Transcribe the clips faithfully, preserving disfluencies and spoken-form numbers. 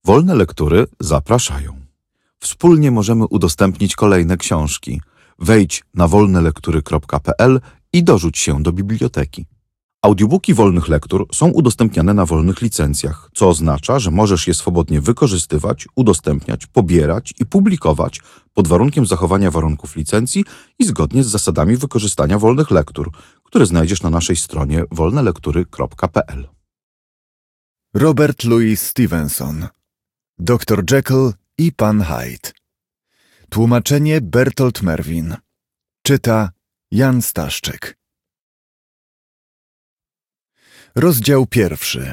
Wolne Lektury zapraszają. Wspólnie możemy udostępnić kolejne książki. Wejdź na wolne lektury kropka p l i dorzuć się do biblioteki. Audiobooki Wolnych Lektur są udostępniane na wolnych licencjach, co oznacza, że możesz je swobodnie wykorzystywać, udostępniać, pobierać i publikować pod warunkiem zachowania warunków licencji i zgodnie z zasadami wykorzystania wolnych lektur, które znajdziesz na naszej stronie wolne lektury kropka p l. Robert Louis Stevenson, doktor Jekyll i Pan Hyde. Tłumaczenie Bertolt Merwin. Czyta Jan Staszczyk. Rozdział pierwszy.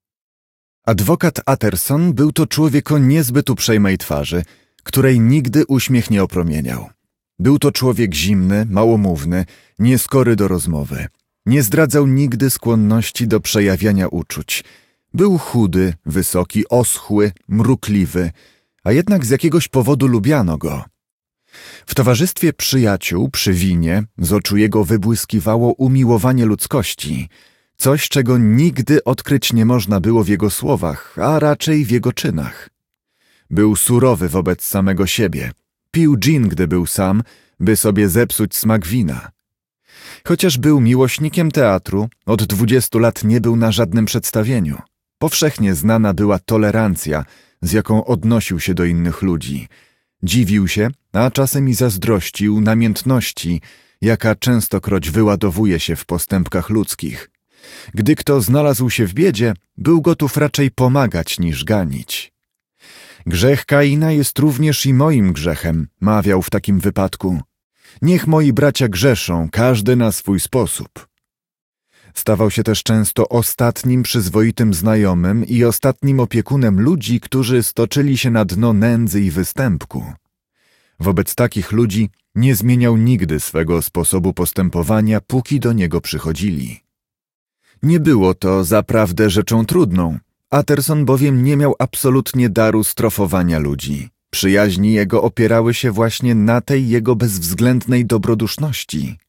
Adwokat Utterson był to człowiek o niezbyt uprzejmej twarzy, której nigdy uśmiech nie opromieniał. Był to człowiek zimny, małomówny, nieskory do rozmowy. Nie zdradzał nigdy skłonności do przejawiania uczuć. Był chudy, wysoki, oschły, mrukliwy, a jednak z jakiegoś powodu lubiano go. W towarzystwie przyjaciół przy winie z oczu jego wybłyskiwało umiłowanie ludzkości, coś, czego nigdy odkryć nie można było w jego słowach, a raczej w jego czynach. Był surowy wobec samego siebie. Pił gin, gdy był sam, by sobie zepsuć smak wina. Chociaż był miłośnikiem teatru, od dwudziestu lat nie był na żadnym przedstawieniu. Powszechnie znana była tolerancja, z jaką odnosił się do innych ludzi. Dziwił się, a czasem i zazdrościł namiętności, jaka częstokroć wyładowuje się w postępkach ludzkich. Gdy kto znalazł się w biedzie, był gotów raczej pomagać niż ganić. Grzech Kaina jest również i moim grzechem, mawiał w takim wypadku. Niech moi bracia grzeszą, każdy na swój sposób. Stawał się też często ostatnim przyzwoitym znajomym i ostatnim opiekunem ludzi, którzy stoczyli się na dno nędzy i występku. Wobec takich ludzi nie zmieniał nigdy swego sposobu postępowania, póki do niego przychodzili. Nie było to zaprawdę rzeczą trudną. Utterson bowiem nie miał absolutnie daru strofowania ludzi. Przyjaźni jego opierały się właśnie na tej jego bezwzględnej dobroduszności.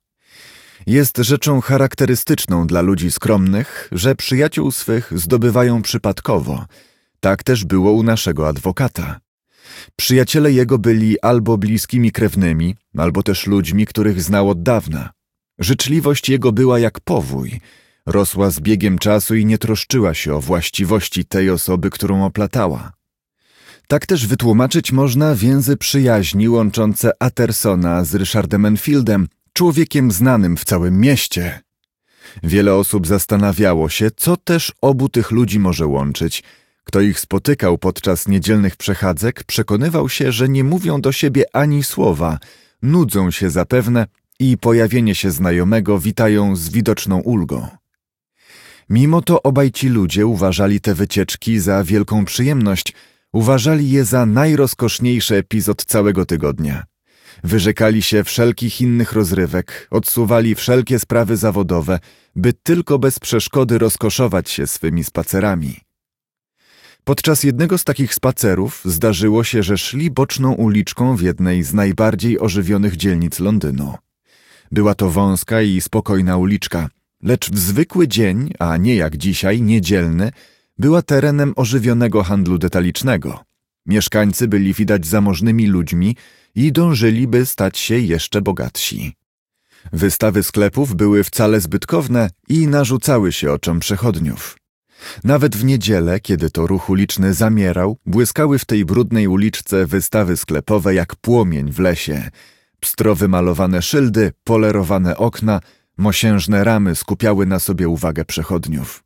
Jest rzeczą charakterystyczną dla ludzi skromnych, że przyjaciół swych zdobywają przypadkowo. Tak też było u naszego adwokata. Przyjaciele jego byli albo bliskimi krewnymi, albo też ludźmi, których znał od dawna. Życzliwość jego była jak powój. Rosła z biegiem czasu i nie troszczyła się o właściwości tej osoby, którą oplatała. Tak też wytłumaczyć można więzy przyjaźni łączące Uttersona z Richardem Enfieldem, człowiekiem znanym w całym mieście. Wiele osób zastanawiało się, co też obu tych ludzi może łączyć. Kto ich spotykał podczas niedzielnych przechadzek, przekonywał się, że nie mówią do siebie ani słowa, nudzą się zapewne i pojawienie się znajomego witają z widoczną ulgą. Mimo to obaj ci ludzie uważali te wycieczki za wielką przyjemność, uważali je za najrozkoszniejszy epizod całego tygodnia. Wyrzekali się wszelkich innych rozrywek, odsuwali wszelkie sprawy zawodowe, by tylko bez przeszkody rozkoszować się swymi spacerami. Podczas jednego z takich spacerów zdarzyło się, że szli boczną uliczką w jednej z najbardziej ożywionych dzielnic Londynu. Była to wąska i spokojna uliczka, lecz w zwykły dzień, a nie jak dzisiaj, niedzielny, była terenem ożywionego handlu detalicznego. Mieszkańcy byli widać zamożnymi ludźmi i dążyli, by stać się jeszcze bogatsi. Wystawy sklepów były wcale zbytkowne i narzucały się oczom przechodniów. Nawet w niedzielę, kiedy to ruch uliczny zamierał, błyskały w tej brudnej uliczce wystawy sklepowe jak płomień w lesie. Pstro wymalowane szyldy, polerowane okna, mosiężne ramy skupiały na sobie uwagę przechodniów.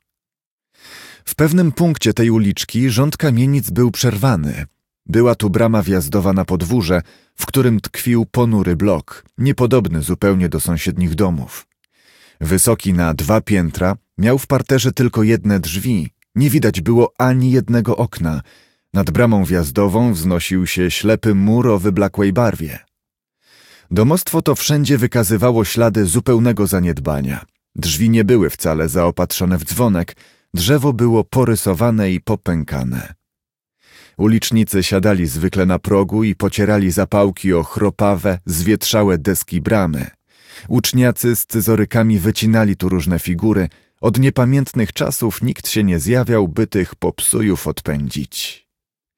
W pewnym punkcie tej uliczki rząd kamienic był przerwany. Była tu brama wjazdowa na podwórze, w którym tkwił ponury blok, niepodobny zupełnie do sąsiednich domów. Wysoki na dwa piętra, miał w parterze tylko jedne drzwi, nie widać było ani jednego okna. Nad bramą wjazdową wznosił się ślepy mur o wyblakłej barwie. Domostwo to wszędzie wykazywało ślady zupełnego zaniedbania. Drzwi nie były wcale zaopatrzone w dzwonek, drzewo było porysowane i popękane. Ulicznicy siadali zwykle na progu i pocierali zapałki o chropawe, zwietrzałe deski bramy. Uczniacy z scyzorykami wycinali tu różne figury. Od niepamiętnych czasów nikt się nie zjawiał, by tych popsujów odpędzić.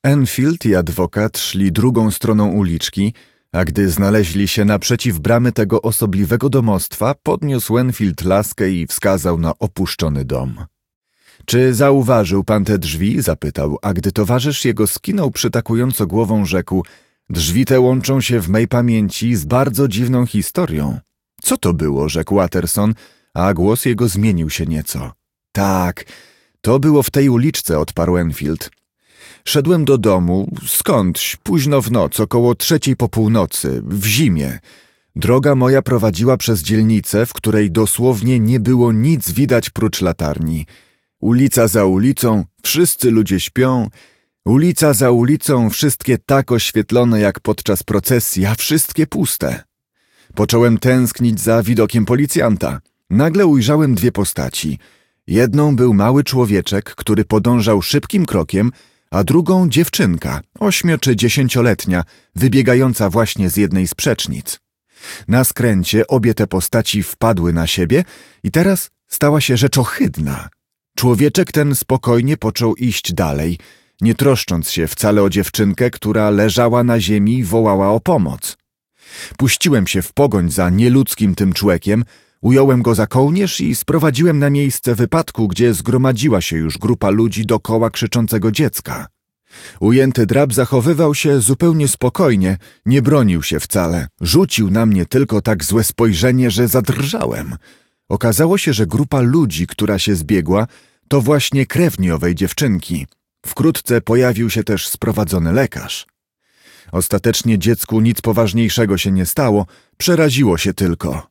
Enfield i adwokat szli drugą stroną uliczki, a gdy znaleźli się naprzeciw bramy tego osobliwego domostwa, podniósł Enfield laskę i wskazał na opuszczony dom. Czy zauważył pan te drzwi? Zapytał, a gdy towarzysz jego skinął przytakująco głową, rzekł: drzwi te łączą się w mej pamięci z bardzo dziwną historią. Co to było? Rzekł Utterson, a głos jego zmienił się nieco. Tak, to było w tej uliczce, odparł Enfield. Szedłem do domu, skądś, późno w noc, około trzeciej po północy, w zimie. Droga moja prowadziła przez dzielnicę, w której dosłownie nie było nic widać prócz latarni. Ulica za ulicą, wszyscy ludzie śpią. Ulica za ulicą, wszystkie tak oświetlone jak podczas procesji, a wszystkie puste. Począłem tęsknić za widokiem policjanta. Nagle ujrzałem dwie postaci. Jedną był mały człowieczek, który podążał szybkim krokiem, a drugą dziewczynka, ośmio- czy dziesięcioletnia, wybiegająca właśnie z jednej z przecznic. Na skręcie obie te postaci wpadły na siebie i teraz stała się rzecz ohydna. Człowieczek ten spokojnie począł iść dalej, nie troszcząc się wcale o dziewczynkę, która leżała na ziemi i wołała o pomoc. Puściłem się w pogoń za nieludzkim tym człowiekiem, ująłem go za kołnierz i sprowadziłem na miejsce wypadku, gdzie zgromadziła się już grupa ludzi dokoła krzyczącego dziecka. Ujęty drab zachowywał się zupełnie spokojnie, nie bronił się wcale. Rzucił na mnie tylko tak złe spojrzenie, że zadrżałem. Okazało się, że grupa ludzi, która się zbiegła, to właśnie krewni owej dziewczynki. Wkrótce pojawił się też sprowadzony lekarz. Ostatecznie dziecku nic poważniejszego się nie stało, przeraziło się tylko.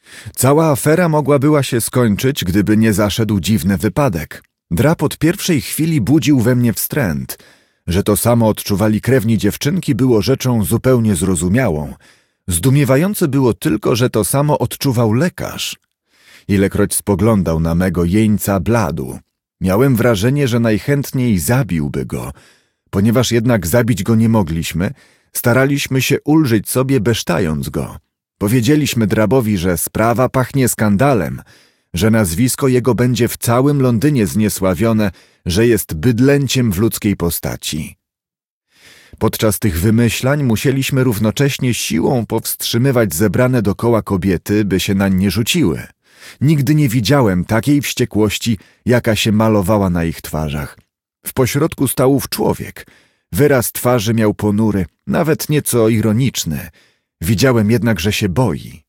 Cała afera mogła była się skończyć, gdyby nie zaszedł dziwny wypadek. Drap od pierwszej chwili budził we mnie wstręt. Że to samo odczuwali krewni dziewczynki, było rzeczą zupełnie zrozumiałą. Zdumiewające było tylko, że to samo odczuwał lekarz. Ilekroć spoglądał na mego jeńca, bladł. Miałem wrażenie, że najchętniej zabiłby go. Ponieważ jednak zabić go nie mogliśmy, staraliśmy się ulżyć sobie, besztając go. Powiedzieliśmy drabowi, że sprawa pachnie skandalem, że nazwisko jego będzie w całym Londynie zniesławione, że jest bydlęciem w ludzkiej postaci. Podczas tych wymyślań musieliśmy równocześnie siłą powstrzymywać zebrane dokoła kobiety, by się nań nie rzuciły. Nigdy nie widziałem takiej wściekłości, jaka się malowała na ich twarzach. W pośrodku stał ów człowiek. Wyraz twarzy miał ponury, nawet nieco ironiczny. Widziałem jednak, że się boi.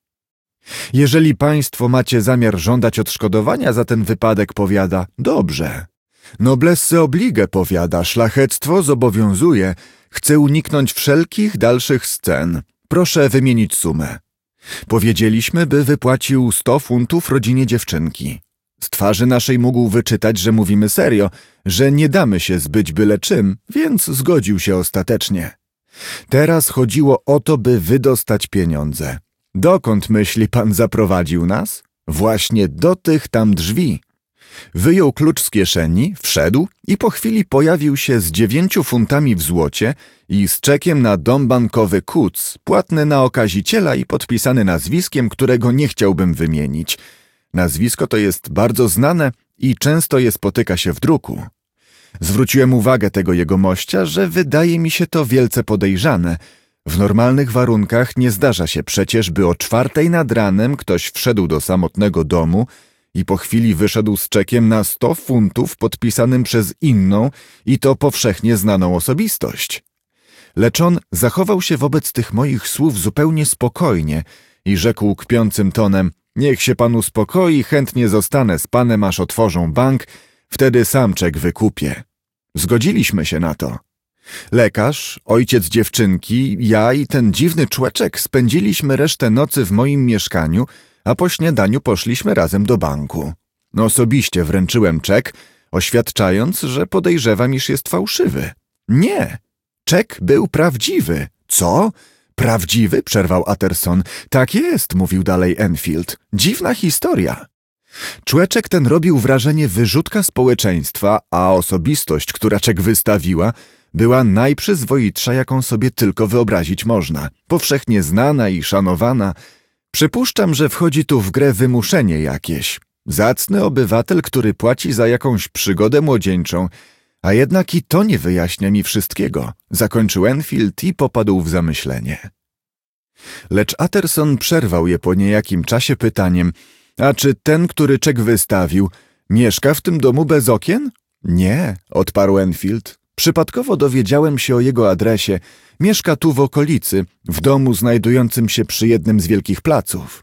Jeżeli państwo macie zamiar żądać odszkodowania za ten wypadek, powiada, dobrze. Noblesse oblige, powiada, szlachectwo zobowiązuje, chcę uniknąć wszelkich dalszych scen. Proszę wymienić sumę. Powiedzieliśmy, by wypłacił sto funtów rodzinie dziewczynki. Z twarzy naszej mógł wyczytać, że mówimy serio, że nie damy się zbyć byle czym, więc zgodził się ostatecznie. Teraz chodziło o to, by wydostać pieniądze. Dokąd, myśli pan, zaprowadził nas? Właśnie do tych tam drzwi. Wyjął klucz z kieszeni, wszedł i po chwili pojawił się z dziewięciu funtami w złocie i z czekiem na dom bankowy Kuc, płatny na okaziciela i podpisany nazwiskiem, którego nie chciałbym wymienić. Nazwisko to jest bardzo znane i często je spotyka się w druku. Zwróciłem uwagę tego jegomościa, że wydaje mi się to wielce podejrzane. W normalnych warunkach nie zdarza się przecież, by o czwartej nad ranem ktoś wszedł do samotnego domu i po chwili wyszedł z czekiem na sto funtów podpisanym przez inną i to powszechnie znaną osobistość. Lecz on zachował się wobec tych moich słów zupełnie spokojnie i rzekł kpiącym tonem: niech się pan uspokoi, chętnie zostanę z panem, aż otworzą bank, wtedy sam czek wykupię. Zgodziliśmy się na to. Lekarz, ojciec dziewczynki, ja i ten dziwny człeczek spędziliśmy resztę nocy w moim mieszkaniu, a po śniadaniu poszliśmy razem do banku. Osobiście wręczyłem czek, oświadczając, że podejrzewam, iż jest fałszywy. Nie, czek był prawdziwy. Co? Prawdziwy? Przerwał Utterson. Tak jest, mówił dalej Enfield. Dziwna historia. Człeczek ten robił wrażenie wyrzutka społeczeństwa, a osobistość, która czek wystawiła, była najprzyzwoitsza, jaką sobie tylko wyobrazić można. Powszechnie znana i szanowana. Przypuszczam, że wchodzi tu w grę wymuszenie jakieś. Zacny obywatel, który płaci za jakąś przygodę młodzieńczą, A jednak i to nie wyjaśnia mi wszystkiego, zakończył Enfield i popadł w zamyślenie. Lecz Utterson przerwał je po niejakim czasie pytaniem: a czy ten, który czek wystawił, mieszka w tym domu bez okien? Nie, odparł Enfield. Przypadkowo dowiedziałem się o jego adresie. Mieszka tu w okolicy, w domu znajdującym się przy jednym z wielkich placów.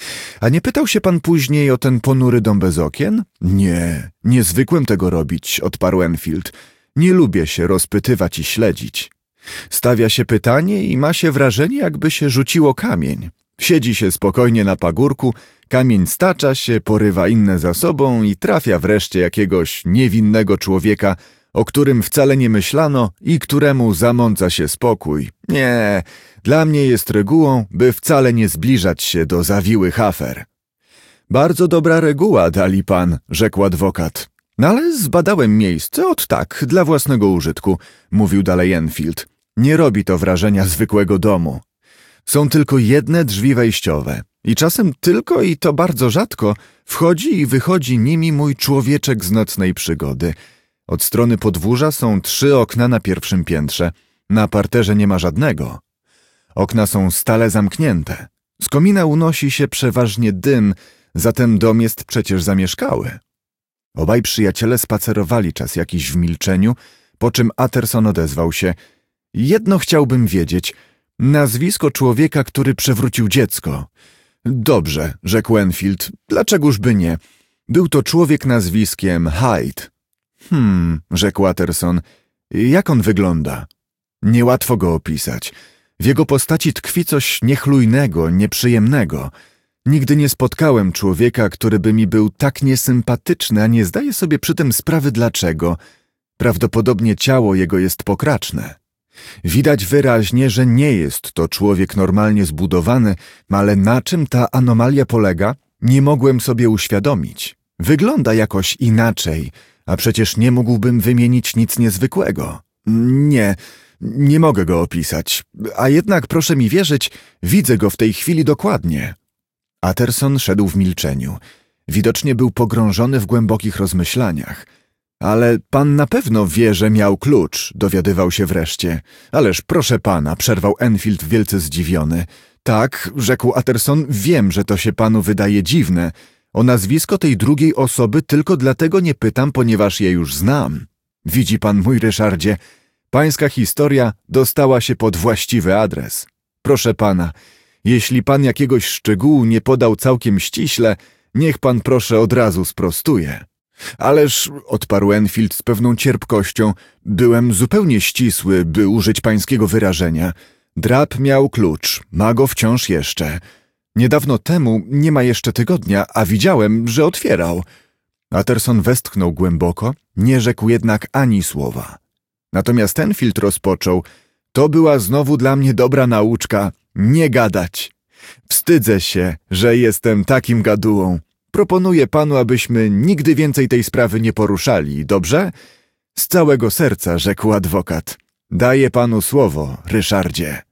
A nie pytał się pan później o ten ponury dom bez okien? Nie, nie zwykłem tego robić, odparł Enfield. Nie lubię się rozpytywać i śledzić. Stawia się pytanie i ma się wrażenie, jakby się rzuciło kamień. Siedzi się spokojnie na pagórku, kamień stacza się, porywa inne za sobą i trafia wreszcie jakiegoś niewinnego człowieka, o którym wcale nie myślano i któremu zamąca się spokój. Nie, dla mnie jest regułą, by wcale nie zbliżać się do zawiłych afer. Bardzo dobra reguła, dali pan, rzekł adwokat. No ale zbadałem miejsce od tak, dla własnego użytku, mówił dalej Enfield. Nie robi to wrażenia zwykłego domu. Są tylko jedne drzwi wejściowe i czasem tylko, i to bardzo rzadko, wchodzi i wychodzi nimi mój człowieczek z nocnej przygody. Od strony podwórza są trzy okna na pierwszym piętrze, na parterze nie ma żadnego. Okna są stale zamknięte. Z komina unosi się przeważnie dym, zatem dom jest przecież zamieszkały. Obaj przyjaciele spacerowali czas jakiś w milczeniu, po czym Utterson odezwał się. Jedno chciałbym wiedzieć. Nazwisko człowieka, który przewrócił dziecko. Dobrze, rzekł Enfield. Dlaczegoż by nie? Był to człowiek nazwiskiem Hyde. Hmm, rzekł Utterson. Jak on wygląda? Niełatwo go opisać. W jego postaci tkwi coś niechlujnego, nieprzyjemnego. Nigdy nie spotkałem człowieka, który by mi był tak niesympatyczny, a nie zdaję sobie przy tym sprawy dlaczego. Prawdopodobnie ciało jego jest pokraczne. Widać wyraźnie, że nie jest to człowiek normalnie zbudowany, ale na czym ta anomalia polega, nie mogłem sobie uświadomić. Wygląda jakoś inaczej, a przecież nie mógłbym wymienić nic niezwykłego. Nie, nie mogę go opisać, a jednak proszę mi wierzyć, widzę go w tej chwili dokładnie. Utterson szedł w milczeniu. Widocznie był pogrążony w głębokich rozmyślaniach. Ale pan na pewno wie, że miał klucz, dowiadywał się wreszcie. Ależ proszę pana, przerwał Enfield wielce zdziwiony. Tak, rzekł Utterson, wiem, że to się panu wydaje dziwne. O nazwisko tej drugiej osoby tylko dlatego nie pytam, ponieważ je już znam. Widzi pan, mój Ryszardzie, pańska historia dostała się pod właściwy adres. Proszę pana, jeśli pan jakiegoś szczegółu nie podał całkiem ściśle, niech pan proszę od razu sprostuje. Ależ, odparł Enfield z pewną cierpkością, byłem zupełnie ścisły, by użyć pańskiego wyrażenia. Drab miał klucz, ma go wciąż jeszcze. Niedawno temu, nie ma jeszcze tygodnia, a widziałem, że otwierał. Utterson westchnął głęboko, nie rzekł jednak ani słowa. Natomiast Enfield rozpoczął. To była znowu dla mnie dobra nauczka. Nie gadać. Wstydzę się, że jestem takim gadułą. Proponuję panu, abyśmy nigdy więcej tej sprawy nie poruszali, dobrze? Z całego serca, rzekł adwokat. Daję panu słowo, Ryszardzie.